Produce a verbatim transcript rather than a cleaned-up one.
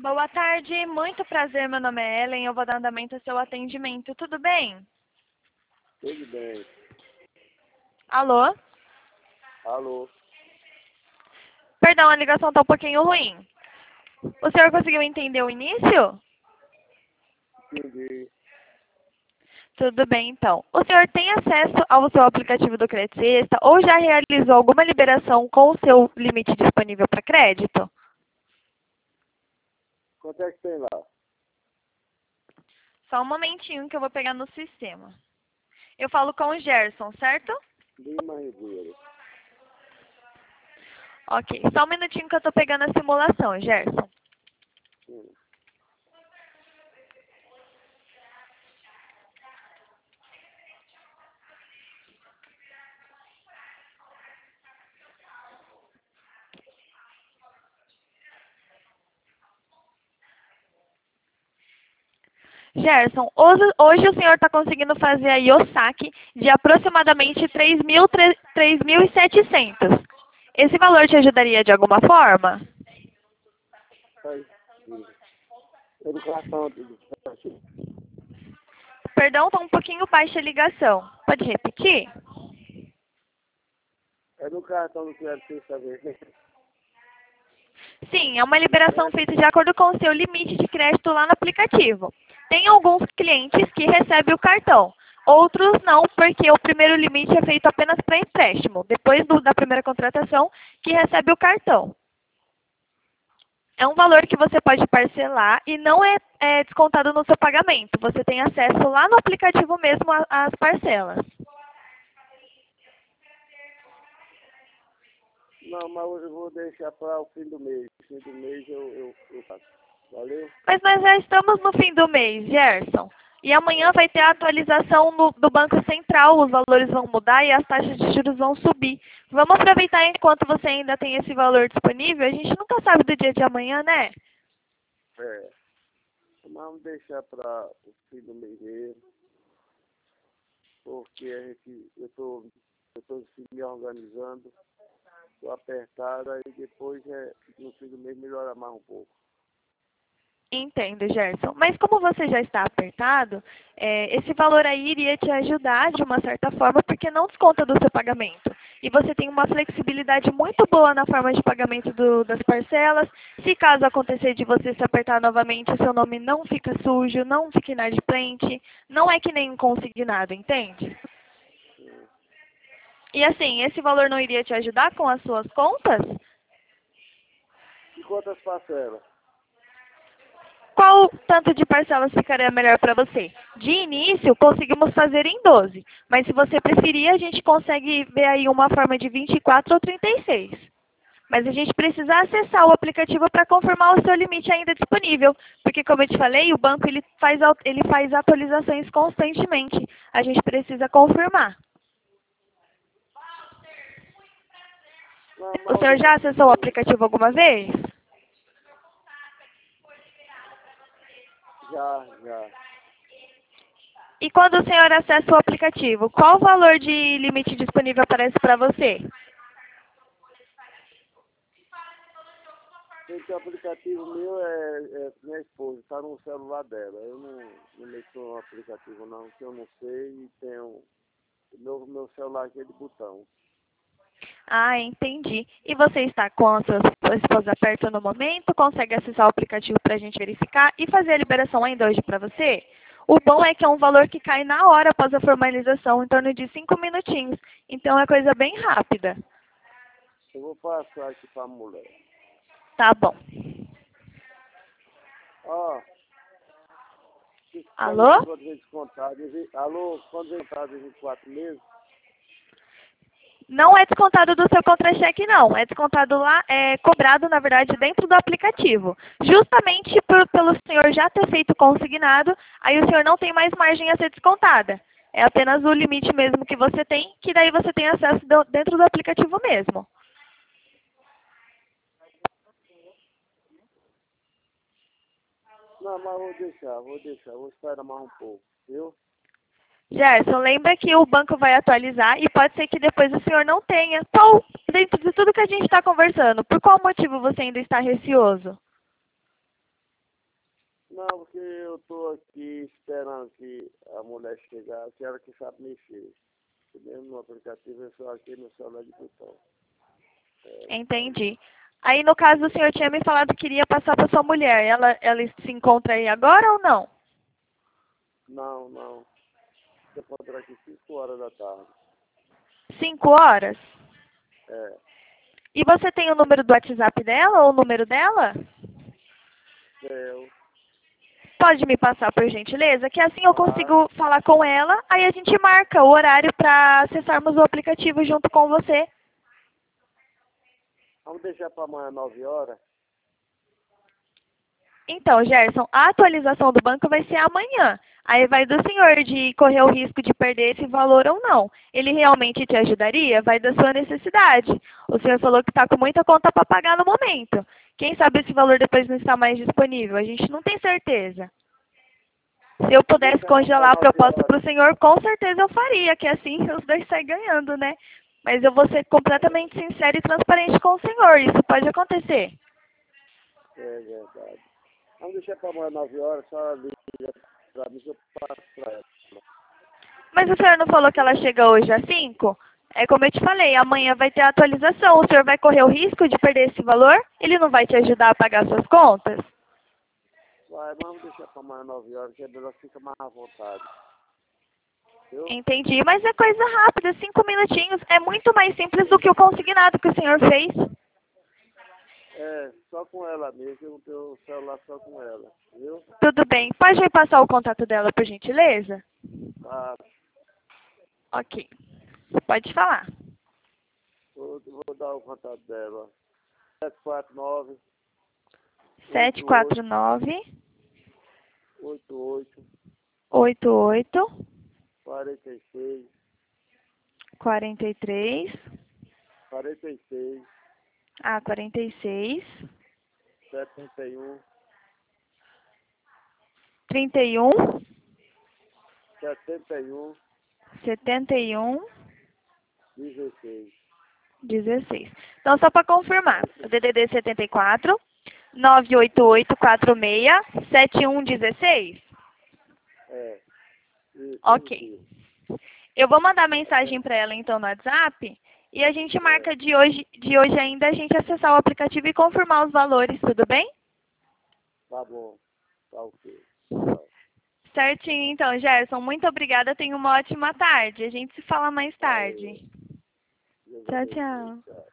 Boa tarde, muito prazer, meu nome é Ellen, eu vou dar andamento ao seu atendimento, tudo bem? Tudo bem. Alô? Alô? Perdão, a ligação está um pouquinho ruim. O senhor conseguiu entender o início? Entendi. Tudo bem, então. O senhor tem acesso ao seu aplicativo do Crédito Sexta ou já realizou alguma liberação com o seu limite disponível para crédito? Quanto é que tem lá? Só um momentinho que eu vou pegar no sistema. Eu falo com o Gerson, certo? Lima Ribeiro. Ok, só um minutinho que eu estou pegando a simulação, Gerson. Sim. Gerson, hoje, hoje o senhor está conseguindo fazer aí o saque de aproximadamente três mil e setecentos. Esse valor te ajudaria de alguma forma? Faz. É do cartão do cartão. Perdão, está um pouquinho baixa a ligação. Pode repetir? É do cartão do crédito sem saber. Sim, é uma liberação feita de acordo com o seu limite de crédito lá no aplicativo. Tem alguns clientes que recebem o cartão, outros não, porque o primeiro limite é feito apenas para empréstimo, depois do, da primeira contratação que recebe o cartão. É um valor que você pode parcelar e não é, é descontado no seu pagamento. Você tem acesso lá no aplicativo mesmo às parcelas. Não, mas eu vou deixar para o fim do mês. No fim do mês eu, eu, eu faço. Valeu? Mas nós já estamos no fim do mês, Gerson. E amanhã vai ter a atualização no, do Banco Central, os valores vão mudar e as taxas de juros vão subir. Vamos aproveitar enquanto você ainda tem esse valor disponível. A gente nunca sabe do dia de amanhã, né? É. Mas vamos deixar para o fim do mês mesmo. Porque a gente, eu estou eu tô me organizando. Estou apertado, aí depois é, no fim do mês melhora mais um pouco. Entendo, Gerson. Mas como você já está apertado, é, esse valor aí iria te ajudar de uma certa forma, porque não desconta do seu pagamento. E você tem uma flexibilidade muito boa na forma de pagamento do, das parcelas. Se caso acontecer de você se apertar novamente, o seu nome não fica sujo, não fica inadimplente. Não é que nem um consignado, entende? Sim. E assim, esse valor não iria te ajudar com as suas contas? E quantas parcelas? Qual tanto de parcelas ficaria melhor para você? De início, conseguimos fazer em doze, mas se você preferir, a gente consegue ver aí uma forma de vinte e quatro ou trinta e seis. Mas a gente precisa acessar o aplicativo para confirmar o seu limite ainda disponível, porque como eu te falei, o banco ele faz, ele faz atualizações constantemente. A gente precisa confirmar. Não, O mas senhor deixa já assim acessou o mesmo. aplicativo alguma vez? Já, já. E quando o senhor acessa o aplicativo, qual o valor de limite disponível aparece para você? Esse aplicativo meu é, é minha esposa, está no celular dela. Eu não, não mexo no aplicativo não, que eu não sei e tenho o meu, meu celular aqui é de botão. Ah, entendi. E você está com a sua sua esposa perto no momento? Consegue acessar o aplicativo para a gente verificar e fazer a liberação ainda hoje para você? O bom é que é um valor que cai na hora após a formalização, em torno de cinco minutinhos. Então é coisa bem rápida. Eu vou passar aqui para a mulher. Tá bom. Ó, quando, Alô? quando vem descontado, eu vi- alô, quando vem descontado em vinte e quatro meses, Não é descontado do seu contra-cheque, não. É descontado lá, é cobrado, na verdade, dentro do aplicativo. Justamente por, pelo senhor já ter feito consignado, aí o senhor não tem mais margem a ser descontada. É apenas o limite mesmo que você tem, que daí você tem acesso do- dentro do aplicativo mesmo. não, mas vou deixar, vou deixar, vou esperar mais um pouco, viu? Gerson, lembra que o banco vai atualizar e pode ser que depois o senhor não tenha. Qual, dentro de tudo que a gente está conversando, por qual motivo você ainda está receoso? Não, porque eu tô aqui esperando que a mulher chegar, que ela que sabe mexer. Mesmo no aplicativo, eu só aqui no celular de botão. É, Entendi. Aí, no caso, o senhor tinha me falado que iria passar para sua mulher. Ela, ela se encontra aí agora ou não? não, não. Você pode entrar aqui cinco horas da tarde. Cinco horas? É, E você tem o número do WhatsApp dela ou o número dela? eu, Pode me passar, por gentileza? Que assim eu claro. consigo falar com ela, aí a gente marca o horário para acessarmos o aplicativo junto com você. Vamos deixar para amanhã nove horas? Então, Gerson, a atualização do banco vai ser amanhã. Aí vai do senhor de correr o risco de perder esse valor ou não. Ele realmente te ajudaria? Vai da sua necessidade. O senhor falou que está com muita conta para pagar no momento. Quem sabe esse valor depois não está mais disponível? A gente não tem certeza. Se eu Vamos pudesse deixar para amanhã congelar a nove proposta para horas. o senhor, com certeza eu faria, que assim os dois saem ganhando, né? Mas eu vou ser completamente sincera e transparente com o senhor. Isso pode acontecer. É verdade. Vamos deixar para amanhã nove horas, só liga para mim que eu passo para ela. Mas o senhor não falou que ela chega hoje às cinco? É como eu te falei, amanhã vai ter a atualização. O senhor vai correr o risco de perder esse valor? Ele não vai te ajudar a pagar suas contas? Vai, vamos deixar para amanhã nove horas, que a melhor fica mais à vontade. Viu? Entendi, mas é coisa rápida, cinco minutinhos. É muito mais simples do que o consignado que o senhor fez. É, só com ela mesmo, eu tenho o celular só com ela, viu? Tudo bem. Pode me passar o contato dela, por gentileza? Tá, Ok. Pode falar. vou, vou dar o contato dela. sete quatro nove, sete oito oito, quatro nove, oito oito, oito oito, quarenta e seis, quarenta e três, quarenta e seis, ah, quarenta e seis, setenta e um, trinta e um, setenta e um, setenta e um, dezesseis. dezesseis. Então, só para confirmar, o D D D setenta e quatro, nove oito oito quatro seis, sete um um seis? É, isso, Ok. isso. Eu vou mandar mensagem para ela, então, no WhatsApp, e a gente É, marca de hoje, de hoje ainda a gente acessar o aplicativo e confirmar os valores, tudo bem? tá bom, tá ok. Tchau. Certinho, então, Gerson. Muito obrigada. Tenha uma ótima tarde. A gente se fala mais Valeu. tarde. Deus Tchau, abençoe. tchau. Tchau.